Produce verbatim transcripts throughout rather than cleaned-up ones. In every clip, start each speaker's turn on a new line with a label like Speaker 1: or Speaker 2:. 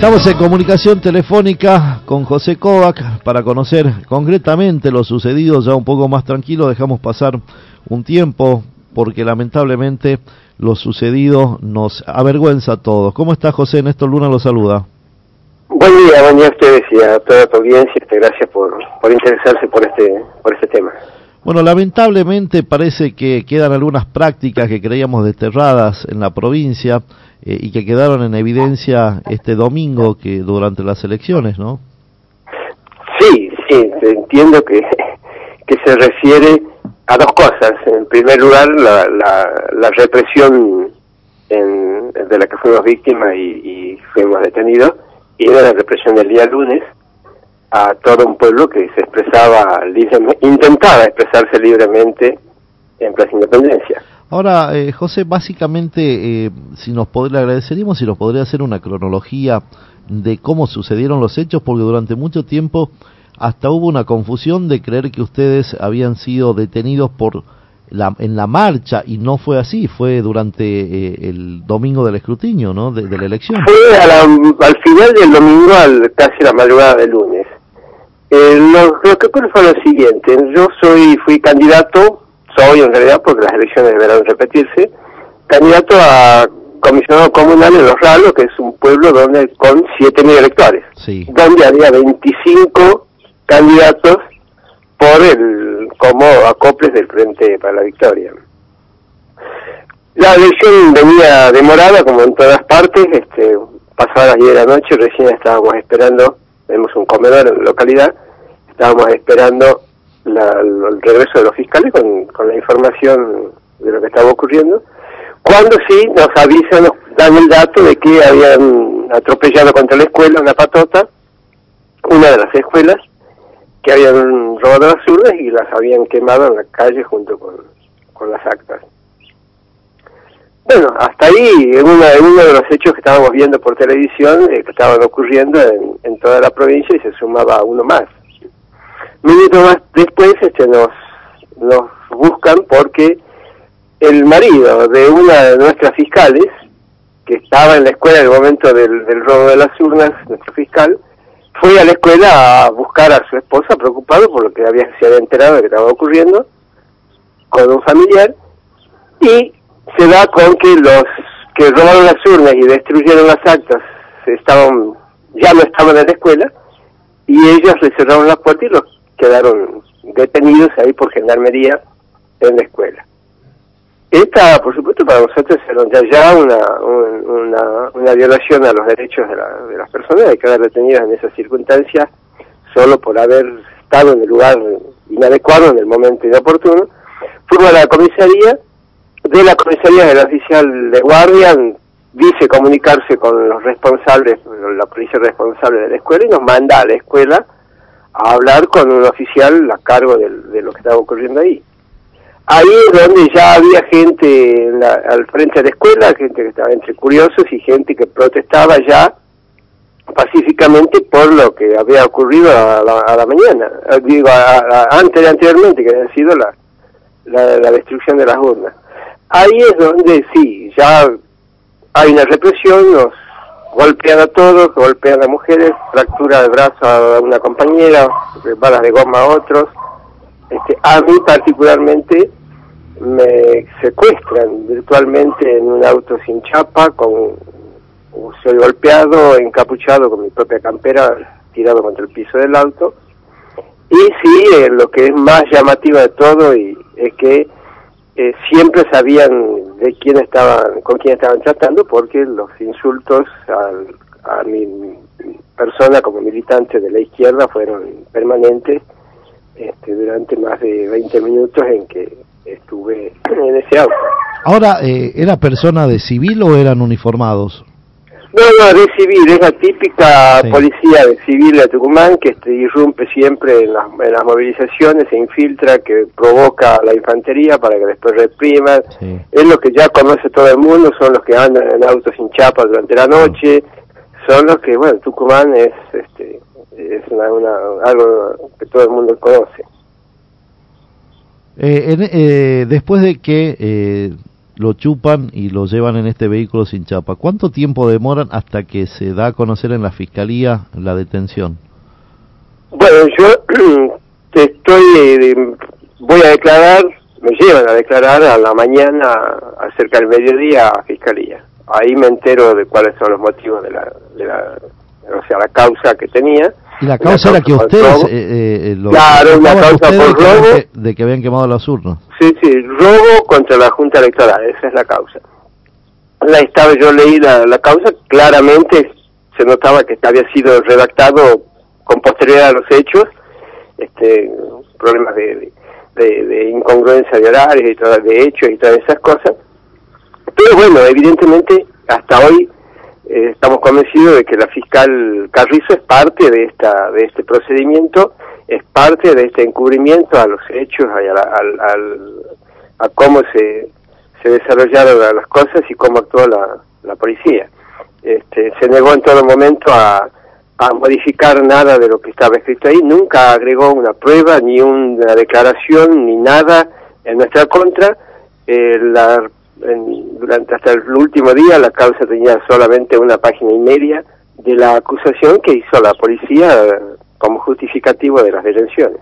Speaker 1: Estamos en comunicación telefónica con José Kovac para conocer concretamente lo sucedido, ya un poco más tranquilo. Dejamos pasar un tiempo porque lamentablemente lo sucedido nos avergüenza a todos. ¿Cómo está, José? Néstor Luna lo saluda.
Speaker 2: Buen día, buen día a ustedes y a toda tu audiencia. Gracias por, por interesarse por este, por este tema.
Speaker 1: Bueno, lamentablemente parece que quedan algunas prácticas que creíamos desterradas en la provincia eh, y que quedaron en evidencia este domingo que durante las elecciones, ¿no?
Speaker 2: Sí, sí, entiendo que, que se refiere a dos cosas. En primer lugar, la, la, la represión en, de la que fuimos víctimas y, y fuimos detenidos, y era la represión del día lunes a todo un pueblo que se expresaba libremente, intentaba expresarse libremente en Plaza Independencia.
Speaker 1: Ahora, eh, José, básicamente, eh, si nos pod- le agradeceríamos si nos podría hacer una cronología de cómo sucedieron los hechos, porque durante mucho tiempo hasta hubo una confusión de creer que ustedes habían sido detenidos por la, en la marcha, y no fue así, fue durante eh, el domingo del escrutinio, ¿no?, de, de la elección.
Speaker 2: Fue a la, al final del domingo, al, casi la madrugada del lunes. Eh, lo, lo que ocurre fue lo siguiente: yo soy fui candidato, soy en realidad porque las elecciones deberán repetirse, candidato a comisionado comunal en Los Ralos, que es un pueblo donde con siete mil electores,
Speaker 1: sí,
Speaker 2: donde había veinticinco candidatos por el como acoples del Frente para la Victoria. La elección venía demorada, como en todas partes. Este, pasadas las diez de la noche, recién estábamos esperando, tenemos un comedor en la localidad, estábamos esperando la, el regreso de los fiscales con, con la información de lo que estaba ocurriendo, cuando sí nos avisan, nos dan el dato de que habían atropellado contra la escuela una patota, una de las escuelas, que habían robado las urnas y las habían quemado en la calle junto con, con las actas. Bueno, hasta ahí, en, una, en uno de los hechos que estábamos viendo por televisión, eh, que estaban ocurriendo en, en toda la provincia, y se sumaba uno más. Minutos más después este, nos, nos buscan porque el marido de una de nuestras fiscales, que estaba en la escuela en el momento del, del robo de las urnas, nuestro fiscal, fue a la escuela a buscar a su esposa, preocupado por lo que había, se había enterado de que estaba ocurriendo, con un familiar, y se da con que los que robaron las urnas y destruyeron las actas estaban ya no estaban en la escuela, y ellos le cerraron la puerta y los quedaron detenidos ahí por gendarmería en la escuela. Esta, por supuesto, para nosotros era ya, ya una, una, una violación a los derechos de, la, de las personas, de quedar detenidas en esas circunstancias solo por haber estado en el lugar inadecuado en el momento inoportuno. Fuimos a la comisaría. De la comisaría, del oficial de guardia dice comunicarse con los responsables, la policía responsable de la escuela, y nos manda a la escuela a hablar con un oficial a cargo de, de lo que estaba ocurriendo ahí. Ahí es donde ya había gente en la, al frente de la escuela, gente que estaba entre curiosos y gente que protestaba ya pacíficamente por lo que había ocurrido a la, a la mañana, digo, a, a, antes anteriormente, que había sido la, la, la destrucción de las urnas. Ahí es donde sí, ya hay una represión, nos golpean a todos, golpean a mujeres, fractura de brazo a una compañera, balas de goma a otros. Este, a mí particularmente me secuestran virtualmente en un auto sin chapa, con soy golpeado, encapuchado con mi propia campera, tirado contra el piso del auto. Y sí, eh, lo que es más llamativo de todo y es que Eh, siempre sabían de quién estaban, con quién estaban tratando, porque los insultos al, a mi, mi persona como militante de la izquierda fueron permanentes este, durante más de veinte minutos en que estuve en ese auto.
Speaker 1: Ahora, eh, ¿era persona de civil o eran uniformados?
Speaker 2: No, no, de civil, es la típica sí. Policía de civil de Tucumán que este, irrumpe siempre en las, en las movilizaciones, se infiltra, que provoca a la infantería para que después repriman. Sí. Es lo que ya conoce todo el mundo, son los que andan en autos sin chapa durante la noche, son los que, bueno, Tucumán es este es una, una algo que todo el mundo conoce.
Speaker 1: Eh, en, eh, después de que... Eh... lo chupan y lo llevan en este vehículo sin chapa. ¿Cuánto tiempo demoran hasta que se da a conocer en la fiscalía la detención?
Speaker 2: Bueno, yo estoy, eh, voy a declarar, me llevan a declarar a la mañana, acerca del mediodía, a fiscalía. Ahí me entero de cuáles son los motivos de la, de la o sea, la causa que tenía.
Speaker 1: ¿Y la causa era que ustedes... Eh, eh, lo,
Speaker 2: claro, una causa por robo.
Speaker 1: De, de que habían quemado las urnas.
Speaker 2: Sí, sí, robo contra la Junta Electoral, esa es la causa. La estaba, yo leí la, la causa, claramente se notaba que había sido redactado con posterioridad a los hechos, este, problemas de, de, de incongruencia de horarios y todas, de hechos y todas esas cosas. Pero bueno, evidentemente, hasta hoy eh, estamos convencidos de que la fiscal Carrizo es parte de esta de este procedimiento, es parte de este encubrimiento a los hechos, a, a, a, a cómo se, se desarrollaron las cosas y cómo actuó la, la policía. Este, se negó en todo momento a, a modificar nada de lo que estaba escrito ahí, nunca agregó una prueba, ni una declaración, ni nada en nuestra contra. Eh, la, en, durante hasta el último día la causa tenía solamente una página y media de la acusación que hizo la policía como justificativo de las detenciones.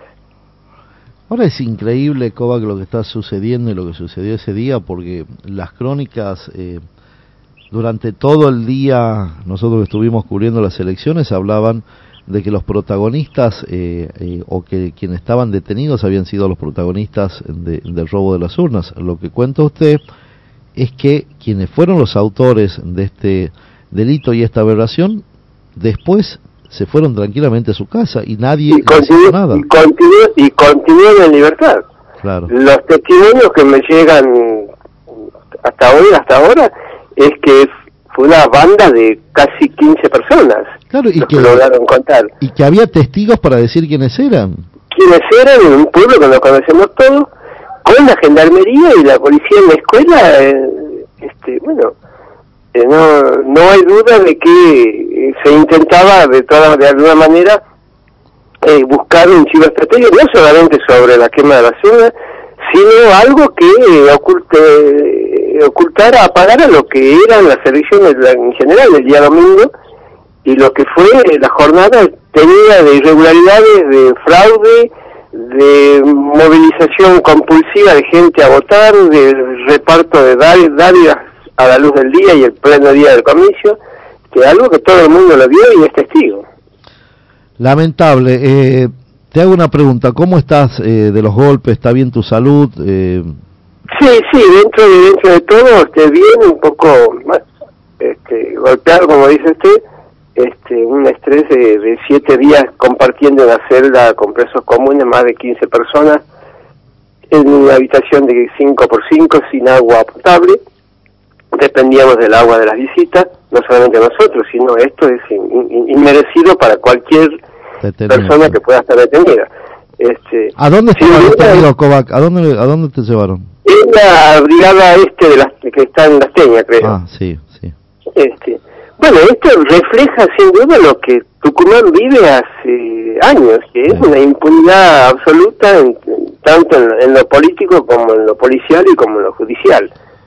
Speaker 1: Ahora es increíble, Kovac, lo que está sucediendo y lo que sucedió ese día, porque las crónicas, eh, durante todo el día, nosotros que estuvimos cubriendo las elecciones, hablaban de que los protagonistas, eh, eh, o que quienes estaban detenidos habían sido los protagonistas de, del robo de las urnas. Lo que cuenta usted es que quienes fueron los autores de este delito y esta aberración, después se fueron tranquilamente a su casa y nadie
Speaker 2: y continúa, nada. Y continúan y continúa en libertad.
Speaker 1: Claro.
Speaker 2: Los testimonios que me llegan hasta hoy, hasta ahora, es que fue una banda de casi quince personas.
Speaker 1: Claro, y que,
Speaker 2: que lograron contar.
Speaker 1: Y que había testigos para decir quiénes eran.
Speaker 2: Quiénes eran en un pueblo que lo conocemos todos, con la gendarmería y la policía en la escuela. Eh, este, bueno, eh, no no hay duda de que se intentaba de toda de alguna manera eh, buscar un chivo estratégico, no solamente sobre la quema de la urnas, sino algo que eh, oculte, eh, ocultara, apagara lo que eran las elecciones en general el día domingo y lo que fue eh, la jornada tenida de irregularidades, de fraude, de movilización compulsiva de gente a votar, de reparto de dádivas a la luz del día y el pleno día del comicio, que es algo que todo el mundo lo vio y es testigo.
Speaker 1: Lamentable. Eh, te hago una pregunta, ¿cómo estás eh, de los golpes? ¿Está bien tu salud? Eh...
Speaker 2: Sí, sí, dentro de dentro de todo estoy bien, un poco este, golpeado, como dice usted, este, un estrés de, de siete días compartiendo la celda con presos comunes, más de quince personas, en una habitación de cinco por cinco, sin agua potable. Dependíamos del agua de las visitas, no solamente nosotros, sino esto es in, in, inmerecido para cualquier Detenido. persona que pueda estar detenida. Este,
Speaker 1: ¿A dónde
Speaker 2: si
Speaker 1: estaba detenido, Kovac? ¿A dónde, ¿A dónde te llevaron?
Speaker 2: En la brigada este de las, que está en Las Teñas, creo.
Speaker 1: Ah, sí, sí.
Speaker 2: Este, bueno, esto refleja sin duda lo que Tucumán vive hace años, que es una impunidad absoluta, en, tanto en, en lo político como en lo policial y como en lo judicial.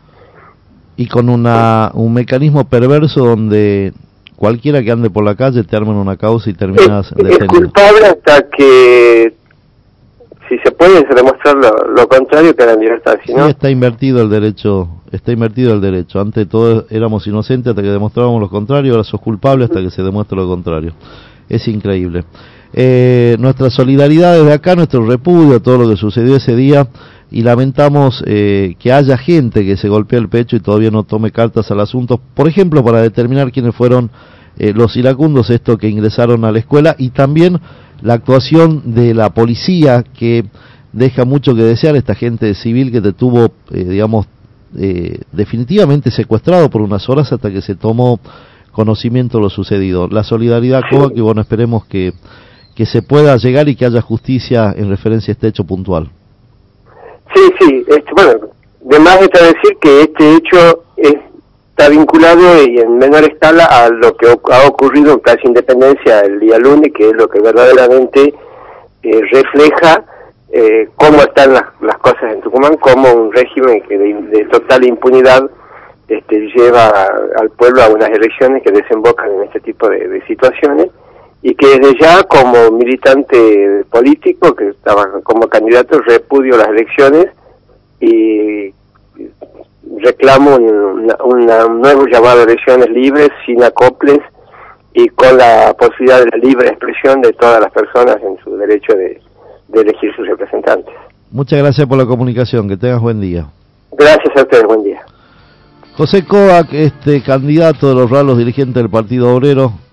Speaker 1: Y con una un mecanismo perverso donde cualquiera que ande por la calle te arman una causa y terminas
Speaker 2: es,
Speaker 1: detenido.
Speaker 2: Es culpable hasta que, si se puede demostrar lo, lo contrario, queda en libertad. Si
Speaker 1: sí,
Speaker 2: no,
Speaker 1: está invertido el derecho, está invertido el derecho. Antes todos éramos inocentes hasta que demostrábamos lo contrario, ahora sos culpable hasta que se demuestre lo contrario. Es increíble. Eh, nuestra solidaridad desde acá, nuestro repudio a todo lo que sucedió ese día, y lamentamos eh, que haya gente que se golpee el pecho y todavía no tome cartas al asunto, por ejemplo, para determinar quiénes fueron eh, los iracundos estos que ingresaron a la escuela, y también la actuación de la policía, que deja mucho que desear. Esta gente civil que te tuvo, eh, digamos, eh, definitivamente secuestrado por unas horas hasta que se tomó conocimiento de lo sucedido. La solidaridad, Kovac, que bueno, esperemos que, que se pueda llegar y que haya justicia en referencia a este hecho puntual.
Speaker 2: Sí, sí, este, bueno, de más está decir que este hecho está vinculado y en menor escala a lo que ha ocurrido en Plaza Independencia el día lunes, que es lo que verdaderamente eh, refleja eh, cómo están las, las cosas en Tucumán, como un régimen que de, de total impunidad este, lleva a, al pueblo a unas elecciones que desembocan en este tipo de, de situaciones, y que desde ya, como militante político, que estaba como candidato, repudio las elecciones y reclamo un, una, un nuevo llamado a elecciones libres, sin acoples, y con la posibilidad de la libre expresión de todas las personas en su derecho de, de elegir sus representantes.
Speaker 1: Muchas gracias por la comunicación, que tengas buen día.
Speaker 2: Gracias a ustedes, buen día.
Speaker 1: José Kovac, este candidato de los ralos dirigentes del Partido Obrero,